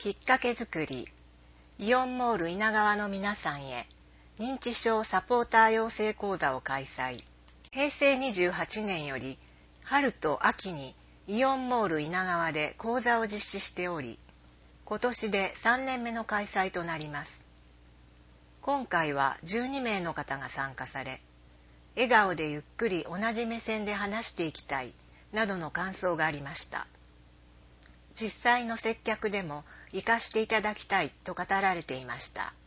きっかけ作り、イオンモール稲川の皆さんへ認知症サポーター養成講座を開催。平成28年より春と秋にイオンモール稲川で講座を実施しており、今年で3年目の開催となります。今回は12名の方が参加され、笑顔でゆっくり同じ目線で話していきたいなどの感想がありました。実際の接客でも活かしていただきたいと語られていました。